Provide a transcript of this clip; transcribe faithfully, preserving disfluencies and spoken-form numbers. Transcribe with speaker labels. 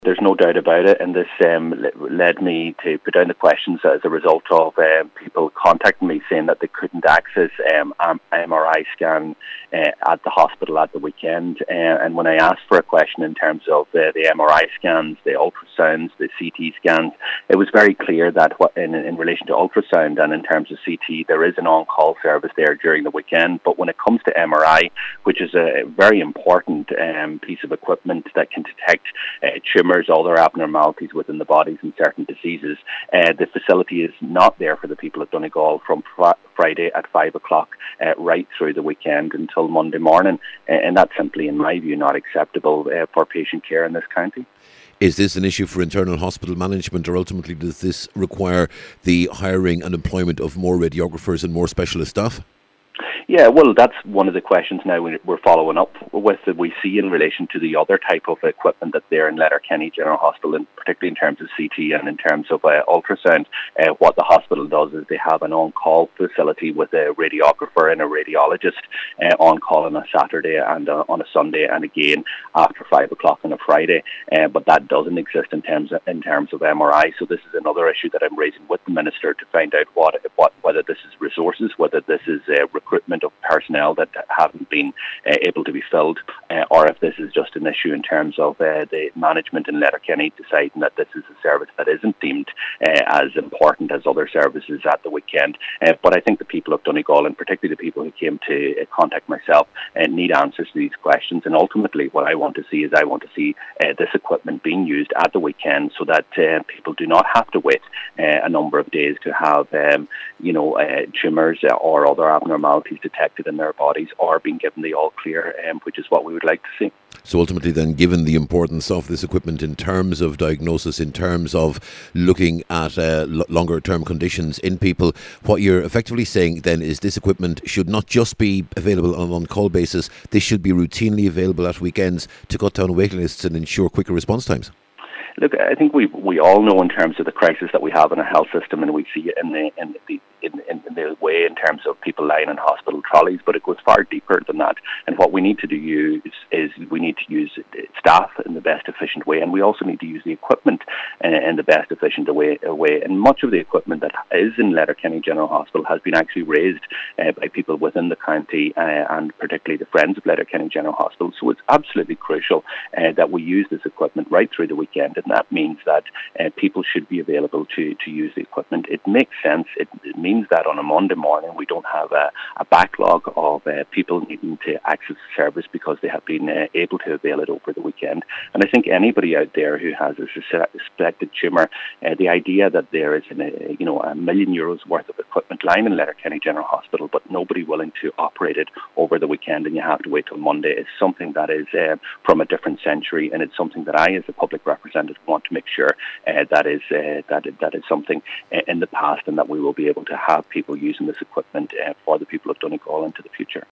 Speaker 1: There's no doubt about it, and this um, led me to put down the questions as a result of um, people contacting me saying that they couldn't access um, an M R I scan uh, at the hospital at the weekend. Uh, and when I asked for a question in terms of uh, the M R I scans, the ultrasounds, the C T scans, it was very clear that what, in, in relation to ultrasound and in terms of C T, there is an on-call service there during the weekend. But when it comes to M R I, which is a very important um, piece of equipment that can detect uh, tumours, other abnormalities within the bodies and certain diseases. Uh, the facility is not there for the people of Donegal from fr- Friday at five o'clock uh, right through the weekend until Monday morning. Uh, and that's simply, in my view, not acceptable uh, for patient care in this county.
Speaker 2: Is this an issue for internal hospital management, or ultimately does this require the hiring and employment of more radiographers and more specialist staff?
Speaker 1: Yeah, well, that's one of the questions now we're following up with that we see in relation to the other type of equipment that's there in Letterkenny General Hospital, and particularly in terms of C T and in terms of uh, ultrasound. Uh, what the hospital does is they have an on-call facility with a radiographer and a radiologist uh, on-call on a Saturday and uh, on a Sunday, and again after five o'clock on a Friday. Uh, but that doesn't exist in terms of, in terms of M R I. So this is another issue that I'm raising with the Minister to find out what, what whether this is resources, whether this is uh, recruitment of personnel that haven't been uh, able to be filled, uh, or if this is just an issue in terms of uh, the management in Letterkenny deciding that this is a service that isn't deemed uh, as important as other services at the weekend. Uh, but I think the people of Donegal, and particularly the people who came to uh, contact myself, uh, need answers to these questions. And ultimately what I want to see is I want to see uh, this equipment being used at the weekend so that uh, people do not have to wait uh, a number of days to have um, you know, uh, tumours or other abnormalities detected in their bodies, or being given the all clear, um, which is what we would like to see.
Speaker 2: So ultimately then, given the importance of this equipment in terms of diagnosis, in terms of looking at uh, l- longer term conditions in people, what you're effectively saying then is this equipment should not just be available on an on-call basis, this should be routinely available at weekends to cut down waiting lists and ensure quicker response times.
Speaker 1: Look, I think we we all know in terms of the crisis that we have in our health system, and we see it in the in the in, in, in the way in terms of people lying in hospital trolleys, but it goes far deeper than that. And what we need to do use is we need to use staff in the best efficient way, and we also need to use the equipment in, in the best efficient way, way. And much of the equipment that is in Letterkenny General Hospital has been actually raised uh, by people within the county, uh, and particularly the Friends of Letterkenny General Hospital. So it's absolutely crucial uh, that we use this equipment right through the weekend, and that means that uh, people should be available to, to use the equipment. It makes sense. It, it means that on a Monday morning we don't have a, a backlog of uh, people needing to access the service because they have been uh, able to avail it over the weekend. And I think anybody out there who has a suspected tumour, uh, the idea that there is an, a, you know a million euros worth of equipment lying in Letterkenny General Hospital, but nobody willing to operate it over the weekend, and you have to wait till Monday, is something that is uh, from a different century, and it's something that I, as a public representative, want to make sure uh, that is uh, that that is something uh, in the past, and that we will be able to have people using this equipment uh, for the people of Donegal into the future.